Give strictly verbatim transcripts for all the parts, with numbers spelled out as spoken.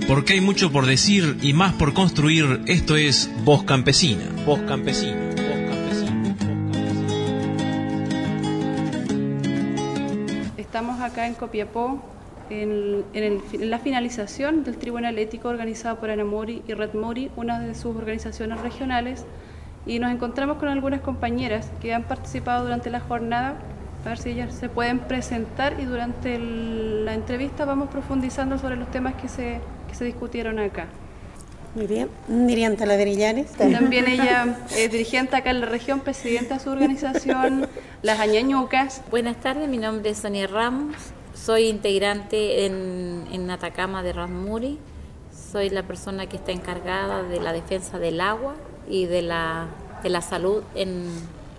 Porque hay mucho por decir y más por construir. Esto es Voz Campesina. Voz Campesina. Voz Campesina. Estamos acá en Copiapó en, en, el, en la finalización del Tribunal Ético organizado por Anamuri y Red Muri, una de sus organizaciones regionales, y nos encontramos con algunas compañeras que han participado durante la jornada. A ver si ellas se pueden presentar y durante el, la entrevista vamos profundizando sobre los temas que se, que se discutieron acá. Muy bien, Miriam Talaverillanes. También ella es dirigente acá en la región, presidenta de su organización, Las Añañucas. Buenas tardes, mi nombre es Sonia Ramos, soy integrante en, en Atacama de Red Muri, soy la persona que está encargada de la defensa del agua y de la, de la salud en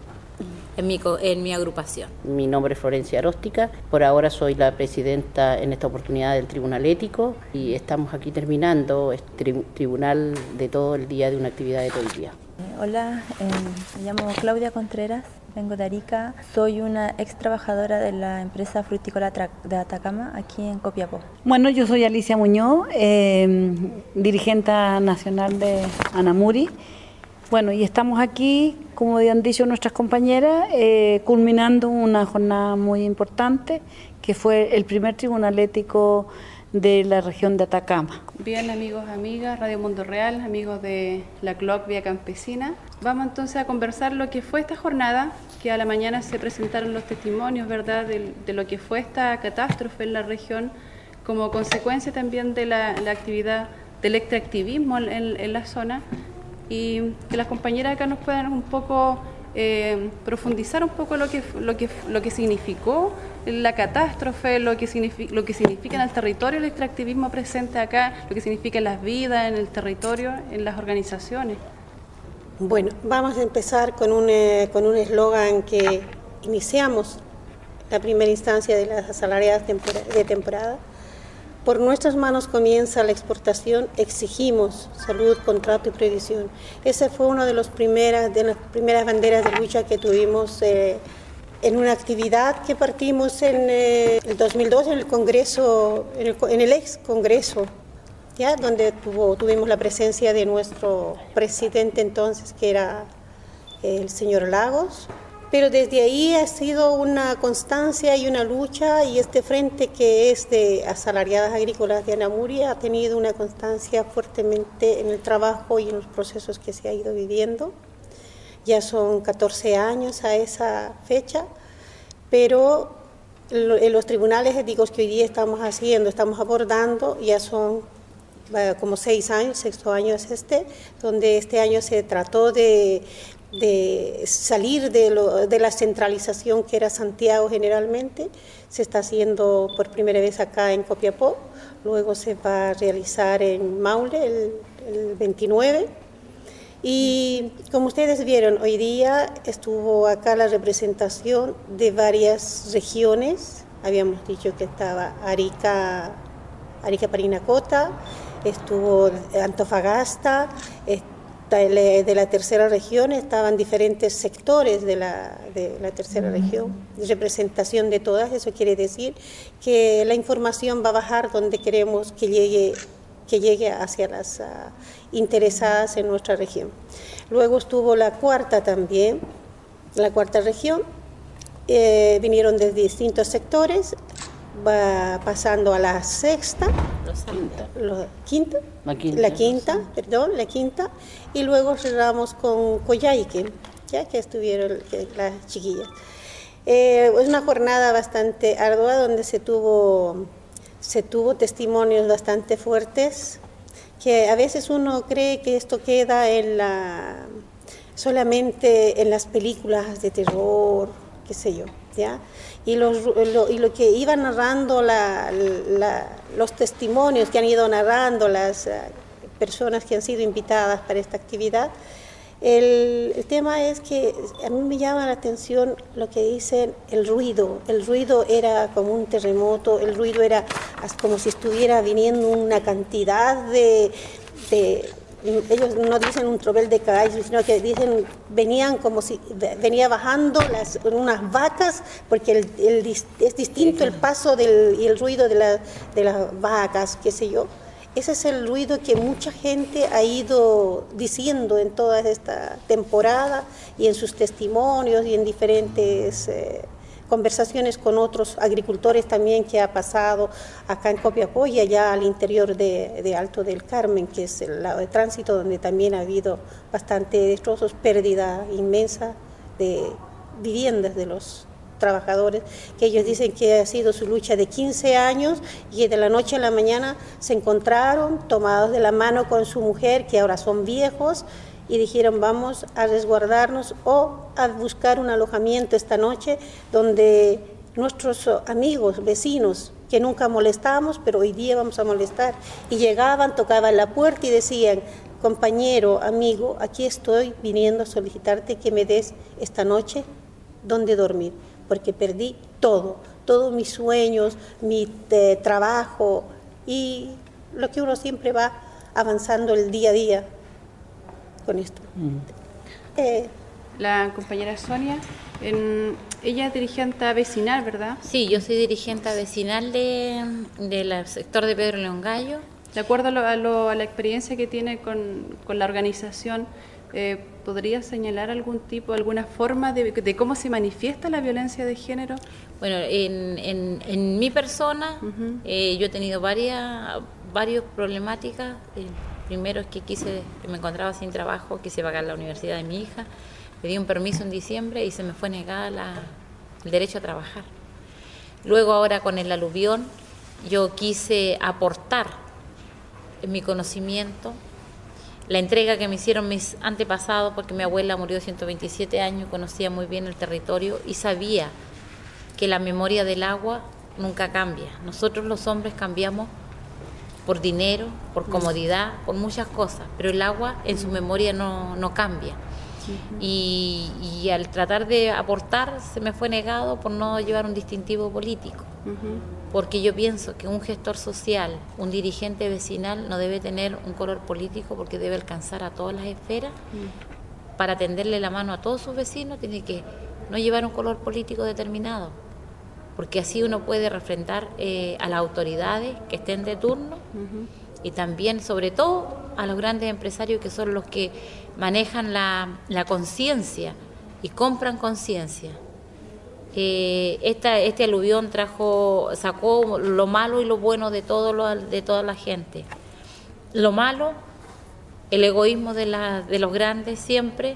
En mi, en mi agrupación. Mi nombre es Florencia Aróstica, por ahora soy la presidenta en esta oportunidad del Tribunal Ético y estamos aquí terminando este tri tribunal de todo el día, de una actividad de todo el día. Hola, eh, me llamo Claudia Contreras, vengo de Arica, soy una ex trabajadora de la empresa frutícola de Atacama aquí en Copiapó. Bueno, yo soy Alicia Muñoz, eh, dirigente nacional de Anamuri. Bueno, y estamos aquí, como han dicho nuestras compañeras, eh, culminando una jornada muy importante, que fue el primer tribunal ético de la región de Atacama. Bien, amigos, amigas, Radio Mundo Real, amigos de la C L O C Vía Campesina, vamos entonces a conversar lo que fue esta jornada, que a la mañana se presentaron los testimonios, ¿verdad?, de, de lo que fue esta catástrofe en la región, como consecuencia también de la, la actividad del extractivismo en, en la zona, y que las compañeras acá nos puedan un poco eh, profundizar un poco lo que, lo, que, lo que significó la catástrofe, lo que, significa, lo que significa en el territorio el extractivismo presente acá, lo que significa en las vidas, en el territorio, en las organizaciones. Bueno, vamos a empezar con un eh, con un eslogan que iniciamos la primera instancia de las asalariadas tempora de temporada. Por nuestras manos comienza la exportación, exigimos salud, contrato y previsión. Esa fue una de, los primeras, de las primeras banderas de lucha que tuvimos eh, en una actividad que partimos en eh, el dos mil dos en el Congreso, en el, en el ex Congreso, ¿ya? Donde tuvo, tuvimos la presencia de nuestro presidente entonces, que era el señor Lagos. Pero desde ahí ha sido una constancia y una lucha, y este frente que es de asalariadas agrícolas de Anamuri ha tenido una constancia fuertemente en el trabajo y en los procesos que se ha ido viviendo. Ya son catorce años a esa fecha, pero en los tribunales éticos que hoy día estamos haciendo, estamos abordando, ya son como seis años, sexto año es este, donde este año se trató de de salir de, lo, de la centralización que era Santiago generalmente. Se está haciendo por primera vez acá en Copiapó, luego se va a realizar en Maule el, el veintinueve, y como ustedes vieron, hoy día estuvo acá la representación de varias regiones. Habíamos dicho que estaba Arica, Arica Parinacota, estuvo Antofagasta, de la tercera región, estaban diferentes sectores de la, de la tercera región, representación de todas. Eso quiere decir que la información va a bajar donde queremos que llegue, que llegue hacia las uh, interesadas en nuestra región. Luego estuvo la cuarta también, la cuarta región, eh, vinieron de distintos sectores, va pasando a la sexta, la quinta, la quinta, la quinta, perdón, la quinta, y luego cerramos con Coyhaique, ya que estuvieron las chiquillas. Eh, es una jornada bastante ardua donde se tuvo, se tuvo testimonios bastante fuertes, que a veces uno cree que esto queda en la, solamente en las películas de terror, qué sé yo, ¿ya? Y, los, lo, y lo que iba narrando la, la, los testimonios que han ido narrando las uh, personas que han sido invitadas para esta actividad, el, el tema es que a mí me llama la atención lo que dicen, el ruido. El ruido era como un terremoto, el ruido era como si estuviera viniendo una cantidad de... de ellos no dicen un tropel de caballos, sino que dicen, venían como si venía bajando las, unas vacas, porque el, el, es distinto el paso del, y el ruido de, la, de las vacas, qué sé yo. Ese es el ruido que mucha gente ha ido diciendo en toda esta temporada y en sus testimonios y en diferentes eh, conversaciones con otros agricultores también que ha pasado acá en Copiapó y allá al interior de, de Alto del Carmen, que es el lado de tránsito donde también ha habido bastante destrozos, pérdida inmensa de viviendas de los trabajadores, que ellos dicen que ha sido su lucha de quince años y que de la noche a la mañana se encontraron tomados de la mano con su mujer, que ahora son viejos, y dijeron vamos a resguardarnos o a buscar un alojamiento esta noche donde nuestros amigos, vecinos, que nunca molestamos, pero hoy día vamos a molestar, y llegaban, tocaban la puerta y decían, compañero, amigo, aquí estoy viniendo a solicitarte que me des esta noche donde dormir, porque perdí todo, todos mis sueños, mi eh, trabajo y lo que uno siempre va avanzando el día a día con esto. Mm. Eh, La compañera Sonia, en, ella es dirigente vecinal, ¿verdad? Sí, yo soy dirigente vecinal de, del sector de Pedro León Gallo. De acuerdo a, lo, a, lo, a la experiencia que tiene con, con la organización, Eh, ¿podría señalar algún tipo, alguna forma de, de cómo se manifiesta la violencia de género? Bueno, en, en, en mi persona uh-huh. eh, yo he tenido varias varias problemáticas. El primero es que quise, me encontraba sin trabajo, quise pagar la universidad de mi hija, pedí un permiso en diciembre y se me fue negada la, el derecho a trabajar. Luego ahora con el aluvión yo quise aportar en mi conocimiento la entrega que me hicieron mis antepasados, porque mi abuela murió de ciento veintisiete años, conocía muy bien el territorio y sabía que la memoria del agua nunca cambia. Nosotros los hombres cambiamos por dinero, por comodidad, por muchas cosas, pero el agua en su memoria no, no cambia. Uh-huh. Y, y al tratar de aportar se me fue negado por no llevar un distintivo político. Uh-huh. Porque yo pienso que un gestor social, un dirigente vecinal no debe tener un color político, porque debe alcanzar a todas las esferas. Mm. Para tenderle la mano a todos sus vecinos tiene que no llevar un color político determinado, porque así uno puede refrendar eh, a las autoridades que estén de turno. Uh-huh. Y también, sobre todo, a los grandes empresarios, que son los que manejan la, la conciencia y compran conciencia. Eh, esta, este aluvión trajo, sacó lo malo y lo bueno de todo lo, de toda la gente. Lo malo, el egoísmo de, la, de los grandes siempre,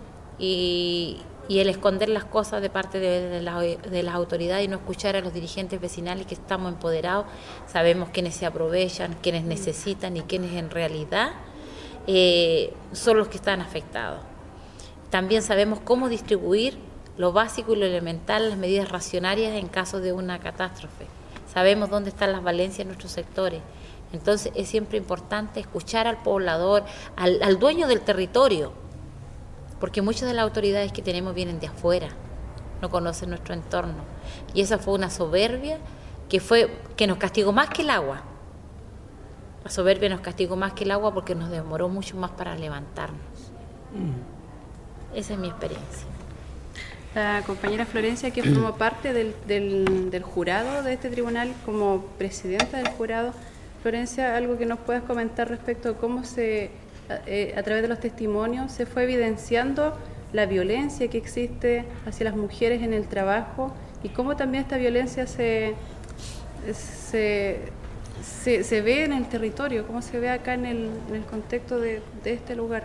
y, y el esconder las cosas de parte de, de, la, de las autoridades y no escuchar a los dirigentes vecinales, que estamos empoderados, sabemos quiénes se aprovechan, quiénes necesitan y quiénes en realidad eh, son los que están afectados. También sabemos cómo distribuir lo básico y lo elemental, las medidas racionarias en caso de una catástrofe. Sabemos dónde están las valencias en nuestros sectores. Entonces es siempre importante escuchar al poblador, al, al dueño del territorio, porque muchas de las autoridades que tenemos vienen de afuera, no conocen nuestro entorno. Y esa fue una soberbia que, fue, que nos castigó más que el agua. La soberbia nos castigó más que el agua porque nos demoró mucho más para levantarnos. Mm. Esa es mi experiencia. La compañera Florencia, que formó parte del, del, del jurado de este tribunal como presidenta del jurado. Florencia, algo que nos puedas comentar respecto a cómo se, eh, a través de los testimonios, se fue evidenciando la violencia que existe hacia las mujeres en el trabajo y cómo también esta violencia se, se, se, se ve en el territorio, cómo se ve acá en el, en el contexto de, de este lugar.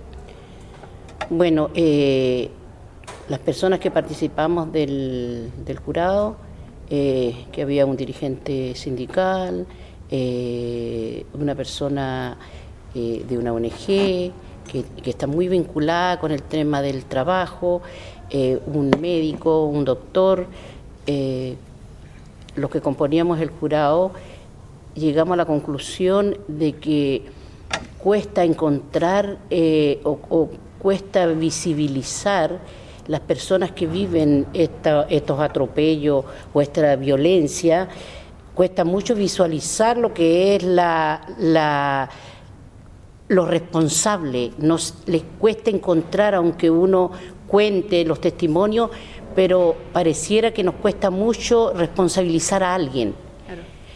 Bueno, eh... las personas que participamos del, del jurado, eh, que había un dirigente sindical, eh, una persona eh, de una O N G que, que está muy vinculada con el tema del trabajo, eh, un médico, un doctor, eh, los que componíamos el jurado, llegamos a la conclusión de que cuesta encontrar eh, o, o cuesta visibilizar las personas que viven esta, estos atropellos o esta violencia. Cuesta mucho visualizar lo que es la, la, lo responsable. Nos les cuesta encontrar, aunque uno cuente los testimonios, pero pareciera que nos cuesta mucho responsabilizar a alguien. Claro.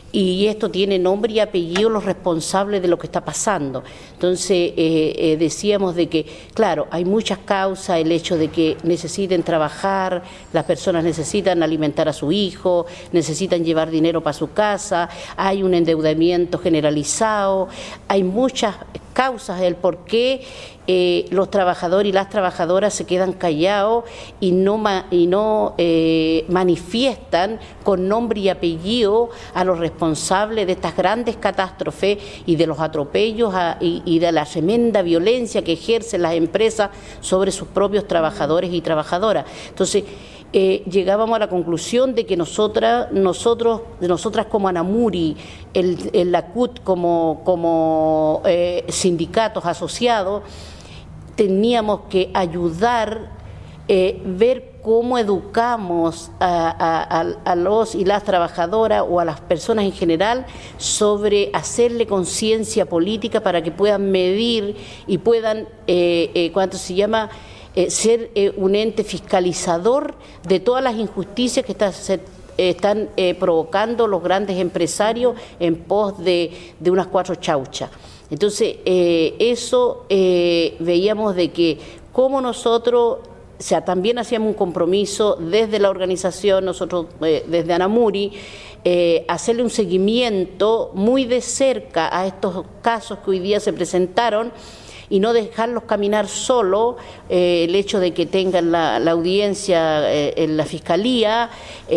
y esto tiene nombre y apellido los responsables de lo que está pasando. Entonces eh, eh, decíamos de que, claro, hay muchas causas, el hecho de que necesiten trabajar, las personas necesitan alimentar a su hijo, necesitan llevar dinero para su casa, hay un endeudamiento generalizado, hay muchas causas del por qué eh, los trabajadores y las trabajadoras se quedan callados y no, ma, y no eh, manifiestan con nombre y apellido a los responsables de estas grandes catástrofes y de los atropellos a, y, y de la tremenda violencia que ejercen las empresas sobre sus propios trabajadores y trabajadoras. Entonces, Eh, llegábamos a la conclusión de que nosotras, nosotros, nosotras como ANAMURI, el, el la C U T como, como eh, sindicatos asociados, teníamos que ayudar, eh, ver cómo educamos a, a, a los y las trabajadoras o a las personas en general sobre hacerle conciencia política para que puedan medir y puedan, eh, eh, ¿cuánto se llama?, Eh, ser eh, un ente fiscalizador de todas las injusticias que está, se, eh, están eh, provocando los grandes empresarios en pos de, de unas cuatro chauchas. Entonces, eh, eso eh, veíamos de que como nosotros, o sea, también hacíamos un compromiso desde la organización, nosotros eh, desde ANAMURI, eh, hacerle un seguimiento muy de cerca a estos casos que hoy día se presentaron, y no dejarlos caminar solo, eh, el hecho de que tengan la, la audiencia eh, en la Fiscalía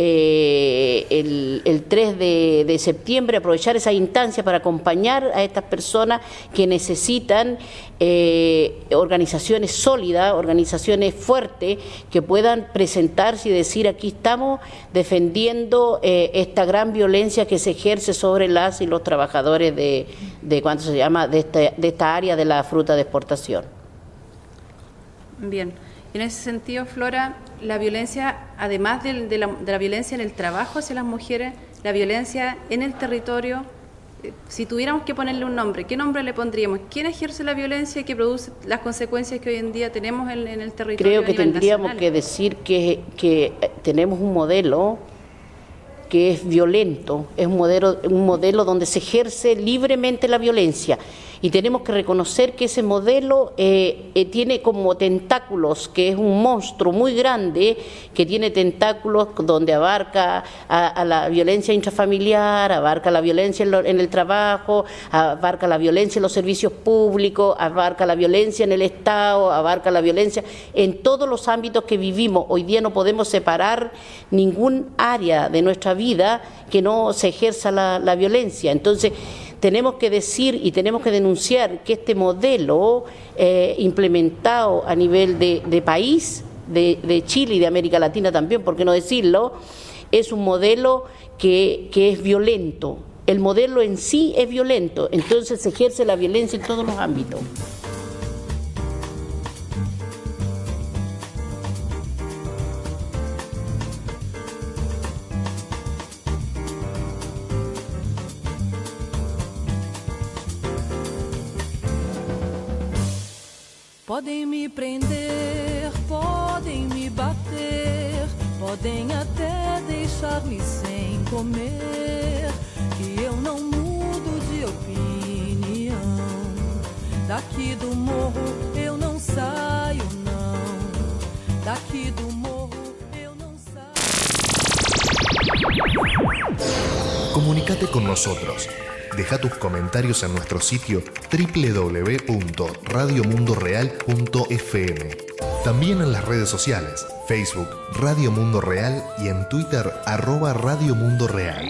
eh, el, el tres de septiembre, aprovechar esa instancia para acompañar a estas personas que necesitan eh, organizaciones sólidas, organizaciones fuertes, que puedan presentarse y decir aquí estamos defendiendo eh, esta gran violencia que se ejerce sobre las y los trabajadores de, de ¿cuánto se llama?, de esta, de esta área de la fruta de exportación. Bien, en ese sentido, Flora, la violencia, además de, de, la, de la violencia en el trabajo hacia las mujeres, la violencia en el territorio, eh, si tuviéramos que ponerle un nombre, ¿qué nombre le pondríamos? ¿Quién ejerce la violencia y que produce las consecuencias que hoy en día tenemos en, en el territorio? Creo que tendríamos nacional? que decir que, que tenemos un modelo que es violento, es un modelo, un modelo donde se ejerce libremente la violencia, y tenemos que reconocer que ese modelo eh, eh, tiene como tentáculos, que es un monstruo muy grande, que tiene tentáculos donde abarca a, a la violencia intrafamiliar, abarca la violencia en, lo, en el trabajo, abarca la violencia en los servicios públicos, abarca la violencia en el Estado, abarca la violencia en todos los ámbitos que vivimos. Hoy día no podemos separar ningún área de nuestra vida que no se ejerza la, la violencia. Entonces, tenemos que decir y tenemos que denunciar que este modelo eh, implementado a nivel de, de país, de, de Chile y de América Latina también, por qué no decirlo, es un modelo que, que es violento. El modelo en sí es violento, entonces se ejerce la violencia en todos los ámbitos. Podem me prender, podem me bater, podem até deixar-me sem comer, que eu não mudo de opinião. Daqui do morro eu não saio, não. Daqui do morro eu não saio. Comunícate con nosotros. Deja tus comentarios en nuestro sitio doble u doble u doble u punto radio mundo real punto f m. También en las redes sociales, Facebook Radio Mundo Real y en Twitter arroba Radio Mundo Real.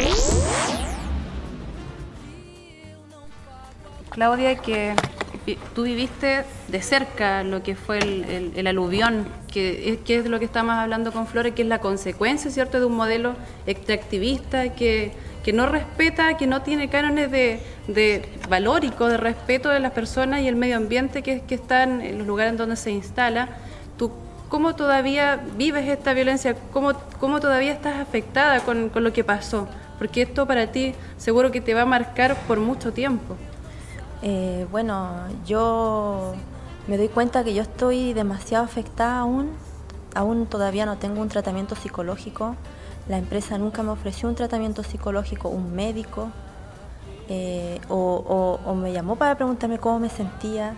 Claudia, que tú viviste de cerca lo que fue el, el, el aluvión, que, que es de lo que estamos hablando con Flores, que es la consecuencia, ¿cierto?, de un modelo extractivista que... que no respeta, que no tiene cánones de, de valórico, de respeto de las personas y el medio ambiente que, que están en los lugares en donde se instala. ¿Tú cómo todavía vives esta violencia? ¿Cómo, cómo todavía estás afectada con, con lo que pasó? Porque esto para ti seguro que te va a marcar por mucho tiempo. Eh, bueno, yo me doy cuenta que yo estoy demasiado afectada aún, aún todavía no tengo un tratamiento psicológico, La empresa nunca me ofreció un tratamiento psicológico, un médico, eh, o, o, o me llamó para preguntarme cómo me sentía.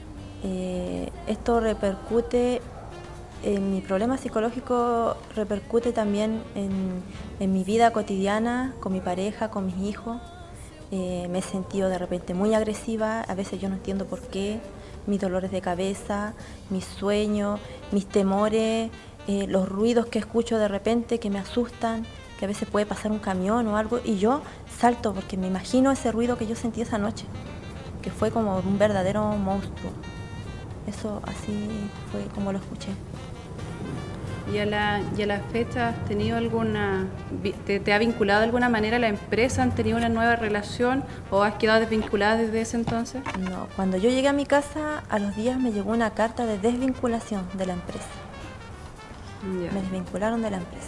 Eh, esto repercute en mi problema psicológico, repercute también en, en mi vida cotidiana, con mi pareja, con mis hijos. Eh, me he sentido de repente muy agresiva, a veces yo no entiendo por qué, mis dolores de cabeza, mis sueños, mis temores, eh, los ruidos que escucho de repente que me asustan, que a veces puede pasar un camión o algo y yo salto porque me imagino ese ruido que yo sentí esa noche, que fue como un verdadero monstruo. Eso así fue como lo escuché. ¿Y a la, y a la fecha has tenido alguna, te, te ha vinculado de alguna manera la empresa? ¿Han tenido una nueva relación o has quedado desvinculada desde ese entonces? No, cuando yo llegué a mi casa, a los días me llegó una carta de desvinculación de la empresa. Ya. Me desvincularon de la empresa.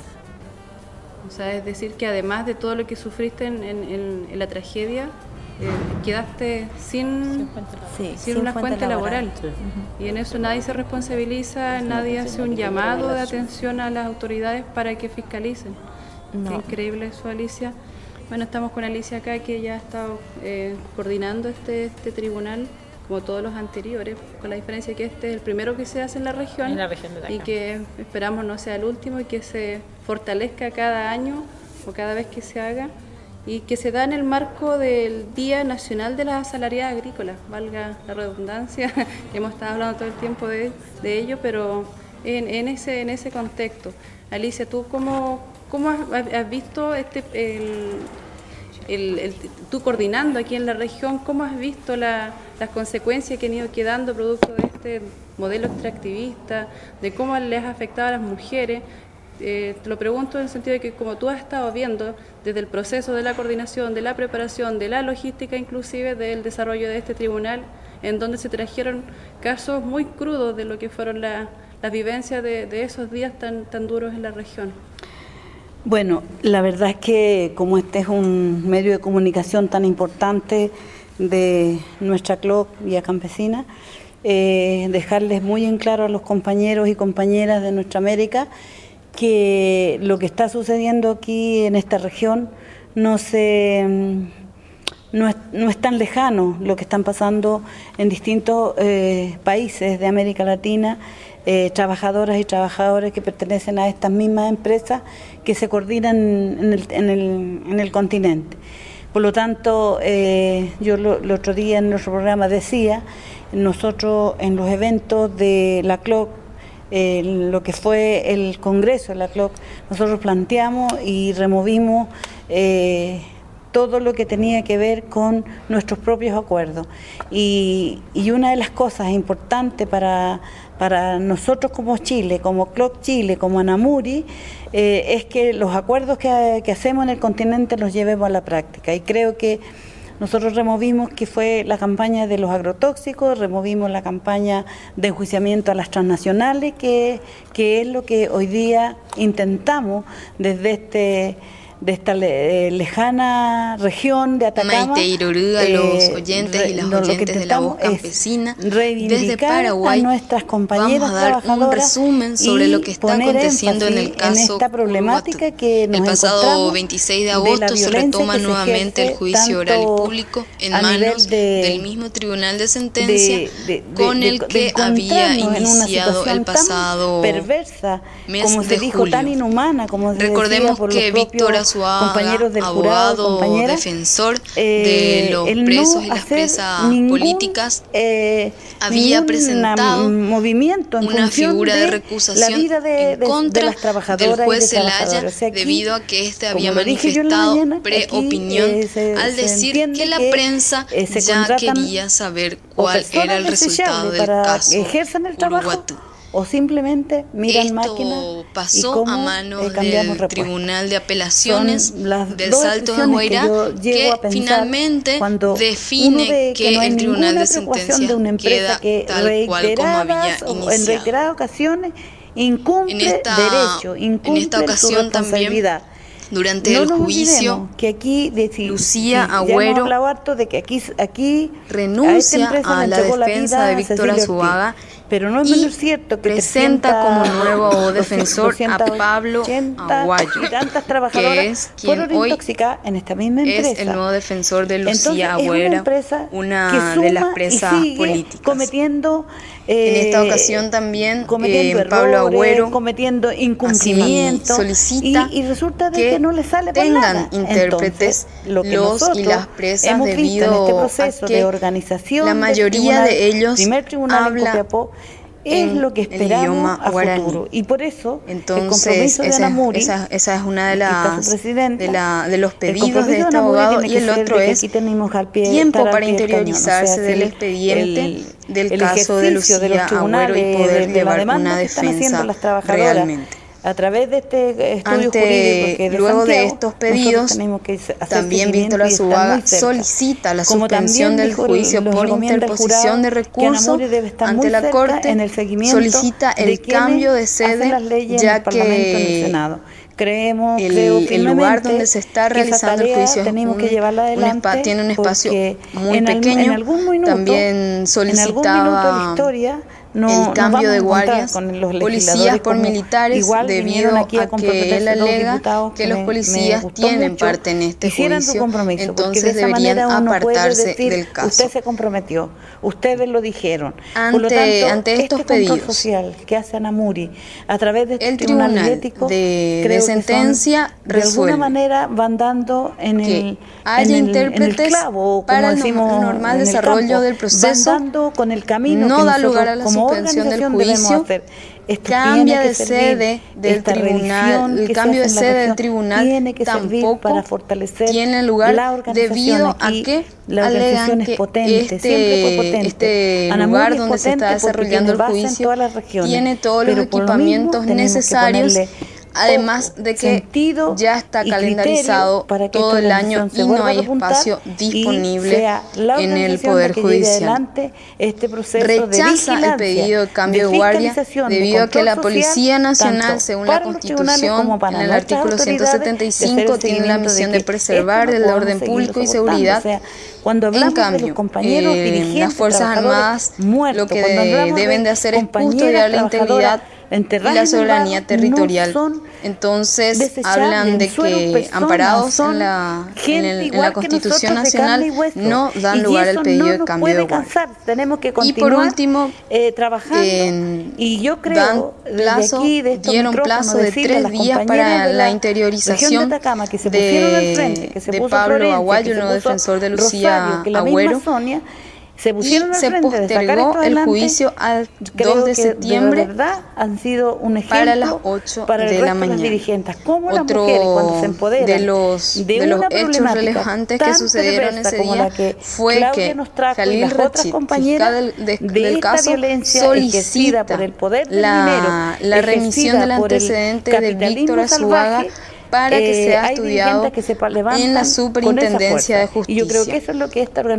O sea, es decir que además de todo lo que sufriste en, en, en la tragedia, Eh, quedaste sin, sí, sin, sin una fuente, fuente laboral, laboral. Sí. Uh-huh. Y en eso nadie se responsabiliza, sí, nadie hace un llamado de atención a las autoridades para que fiscalicen. No. Qué increíble eso, Alicia. Bueno, estamos con Alicia acá, que ya ha estado eh, coordinando este, este tribunal, como todos los anteriores, con la diferencia que este es el primero que se hace en la región, en la región de Atacama, y que esperamos no sea el último y que se fortalezca cada año o cada vez que se haga, y que se da en el marco del Día Nacional de las Asalariadas Agrícolas, valga la redundancia, hemos estado hablando todo el tiempo de, de ello, pero en, en, ese, en ese contexto. Alicia, ¿tú cómo, cómo has, has visto, este, el, el, el, tú coordinando aquí en la región, cómo has visto la, las consecuencias que han ido quedando producto de este modelo extractivista, de cómo les ha afectado a las mujeres? Eh, te lo pregunto en el sentido de que como tú has estado viendo desde el proceso de la coordinación, de la preparación, de la logística inclusive del desarrollo de este tribunal, en donde se trajeron casos muy crudos de lo que fueron las la vivencias de, de esos días tan, tan duros en la región. Bueno, la verdad es que como este es un medio de comunicación tan importante de nuestra C L O C Vía Campesina, eh, dejarles muy en claro a los compañeros y compañeras de nuestra América que lo que está sucediendo aquí en esta región no se no es, no es tan lejano lo que están pasando en distintos eh, países de América Latina, eh, trabajadoras y trabajadores que pertenecen a estas mismas empresas que se coordinan en el, en el, en el continente. Por lo tanto, eh, yo lo, el otro día en nuestro programa decía, nosotros en los eventos de la C L O C, Eh, lo que fue el Congreso de la C L O C, nosotros planteamos y removimos eh, todo lo que tenía que ver con nuestros propios acuerdos. Y, y una de las cosas importantes para, para nosotros como Chile, como C L O C Chile, como Anamuri, eh, es que los acuerdos que, que hacemos en el continente los llevemos a la práctica. Y creo que nosotros removimos que fue la campaña de los agrotóxicos, removimos la campaña de enjuiciamiento a las transnacionales, que, que es lo que hoy día intentamos desde este de esta le, lejana región de Atacama. Maite Irurú, a los eh, oyentes y las no, oyentes de la Voz Campesina desde Paraguay, a nuestras compañeras vamos a dar un resumen sobre lo que está aconteciendo en el caso en esta problemática que nos el pasado veintiséis de agosto de se retoma nuevamente el juicio oral y público en manos de, del mismo tribunal de sentencia de, de, de, con el de, de, que había iniciado el pasado perversa, mes como se de dijo, julio. Tan inhumana, como se Recordemos por que Víctor Suaga, compañeros del abogado, jurado, defensor eh, de los presos no y las presas ningún, políticas, eh, había presentado movimiento en una figura de, de recusación vida de, en contra de las trabajadoras del juez y de Zelaya, o sea, aquí, debido a que éste había manifestado preopinión eh, al decir que la prensa que, eh, ya quería saber cuál era el resultado del caso Uruguatú. O simplemente miran Esto máquinas pasó a manos eh, del repuesto. Tribunal de Apelaciones del Salto de Guairá, que, que finalmente define que no el Tribunal de Sentencia de queda que tal cual como había iniciado. En reiteradas ocasiones incumple en esta, derecho, incumple en esta ocasión su responsabilidad. También Durante no el juicio, que aquí de, si, Lucía si, Agüero harto de que aquí, aquí renuncia a, a la defensa la de Víctor Azuaga, pero no es menos cierto que presenta como nuevo defensor a Pablo Aguayo, que es quien hoy en esta misma es el nuevo defensor de Lucía Agüero, una, una de las presas políticas. Cometiendo, eh, en esta ocasión también eh, errores, Pablo Agüero cometiendo incumplimientos solicita y, y resulta de que, que no le sale tengan nada. intérpretes Entonces, lo que los y las presas debido en este proceso a que de organización la mayoría tribunal, de ellos primer tribunal habla en Copiapó, es lo que esperamos a futuro y por eso entonces, el compromiso esa, de Anamuri, esa, esa es una de las de, la, de los pedidos de este de abogado y el otro es pie, tiempo para cañón, interiorizarse o sea, del expediente el, del el caso de Lucía de Agüero y poder de llevar una defensa realmente. A través de este estudio Ante, jurídico que de luego Santiago, de estos pedidos, que también Víctor Azuaga solicita la suspensión del juicio el, por interposición de recurso ante la Corte, en el solicita el cambio de sede, ya que Creemos, el, creo el lugar donde se está realizando el juicio tenemos un, que llevarla adelante un tiene un espacio muy en pequeño. En algún minuto, también solicitaba en algún minuto de historia, no, el cambio de guardias, con los policías por militares, debido a, a que él alega que, que los policías tienen mucho, parte en este juicio, entonces de deberían apartarse decir, del caso. Usted se comprometió, ustedes lo dijeron. Ante, por lo tanto, ante estos este pedidos, social que hace Anamuri a través de este el tribunal, tribunal ético, de, de sentencia son, de alguna manera van dando en que el, haya en el, intérpretes en el clavo, para el decimos, normal desarrollo campo, del proceso, van dando con el camino no que da lugar a la como suspensión del juicio, cambia de sede del tribunal, el cambio de sede del tribunal tampoco para fortalecer tiene lugar debido a que alegan que potente, este, este lugar donde se está desarrollando el juicio tiene todos los equipamientos necesarios, además de que ya está calendarizado todo el año y no hay espacio disponible en el Poder Judicial. Este rechaza el pedido de cambio de guardia debido a que la Policía Nacional, según la Constitución, en el artículo ciento setenta y cinco, tiene la misión de preservar el orden público y seguridad. Cuando en cambio, de compañeros eh, las Fuerzas Armadas muertos, lo que de, deben de hacer es custodiar la integridad y la soberanía territorial. No Entonces hablan de que amparados en la, en, el, en la Constitución Nacional no dan lugar al pedido no de cambio de guardia. Tenemos que y por último, eh, trabajando eh, y yo creo dan plazo, aquí, de dieron plazo de tres días para la, la interiorización de, Atacama, que se de, frente, que se de Pablo Florencia, Aguayo, el nuevo defensor de Lucía Rosario, Agüero. Sonia, se pusieron y se postergó el juicio al dos de septiembre de verdad han sido un ejemplo para las ocho para de la mañana. Dirigentes, cómo Otro las mujeres cuando se empoderan de los, de de los hechos relevantes que sucedieron ese día que fue Claudia que Khalil Rachid, fiscal del, de, de del caso, solicita por el poder del la, dinero, la remisión del antecedente de Víctor Azuaga para que sea eh, estudiado que se en la Superintendencia de Justicia. Y yo creo que eso es lo que esta organización